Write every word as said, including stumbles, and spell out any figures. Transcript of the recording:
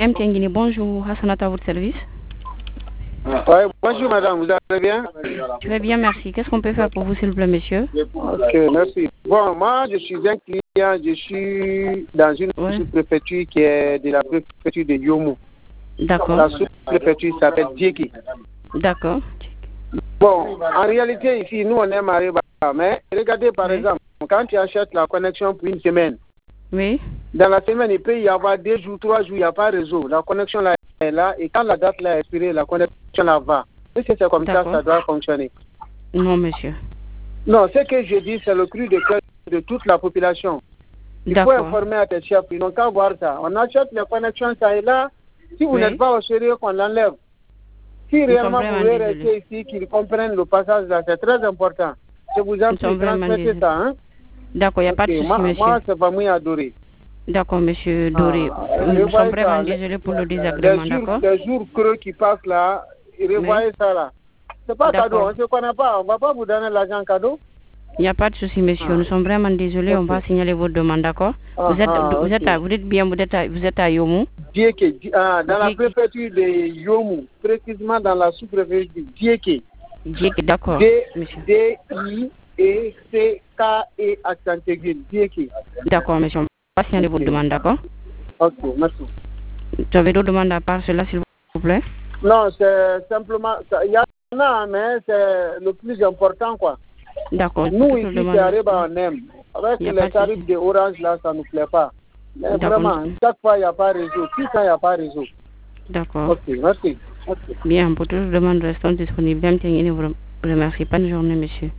M. Tiengini, bonjour. Hassanat à votre service. Ouais, bonjour madame, vous allez bien? Je vais bien, merci. Qu'est-ce qu'on peut faire pour vous, s'il vous plaît, monsieur? Ok, merci. Bon, moi, je suis un client, je suis dans une Ouais. sous-préfecture qui est de la préfecture de Yomu. D'accord. La sous-préfecture s'appelle Dieki. D'accord. Bon, en réalité, ici, nous, on est mariés, mais regardez, par Oui. exemple, quand tu achètes la connexion pour une semaine, Oui. dans la semaine, il peut y avoir deux jours, trois jours, il n'y a pas de réseau. La connexion là est là, et quand la date là est expirée, la connexion là va. Est-ce que c'est comme ça que ça doit fonctionner? Non, monsieur. Non, ce que je dis, c'est le cri de cœur de toute la population. Il faut informer à tes chefs, ils n'ont qu'à voir ça. On achète les connexions, ça est là. Si vous Oui. n'êtes pas au sérieux, qu'on l'enlève. Si Nous réellement sommes vous voulez vraiment rester ici, qu'ils comprennent le passage là, c'est très important. Je vous en Nous sommes prie, vraiment transmettez désolés. ça. Hein? D'accord, il n'y a Ok, pas de souci, moi, monsieur. moi, c'est pas moi adoré. D'accord, monsieur Doré. Ah, Nous sommes revoyez vraiment ça. désolés pour le désagrément, Les jours, d'accord? les jours creux qui passent là, revoyez Oui. ça là. C'est pas cadeau, D'accord. on ne se connaît pas, on ne va pas vous donner l'argent cadeau. Il n'y a pas de souci, monsieur. Ah. Nous sommes vraiment désolés. On Ok. va signaler votre demande, d'accord? Ah, Vous êtes, ah, vous ok. êtes, à- vous êtes bien, vous êtes, à, vous êtes à Yomu. Dieke, Di- ah, dans la Dieke. préfecture de Yomu, précisément dans la sous-préfecture de Dieke. Dieke, d'accord, D- monsieur. D-I-E-C-K-E accent aigu. Dieke. D'accord, monsieur. On va signaler votre demande, d'accord? Ok, merci. Tu avais d'autres demandes à part cela, s'il vous plaît? Non, c'est simplement, ça- il y en a, mais c'est le plus important, quoi. D'accord. Nous, Toutes ici, les c'est demandes- Areba, on aime. Avec Il y a pas les de tarifs souci. de Orange, là, ça ne nous plaît pas. Mais D'accord. vraiment, chaque fois, il n'y a pas réseau. Tout ça, il n'y a pas réseau. D'accord. Ok, merci. Ok. Bien, pour toutes les demandes restantes disponibles, M. Tiengini vous remercie. Bonne journée, monsieur.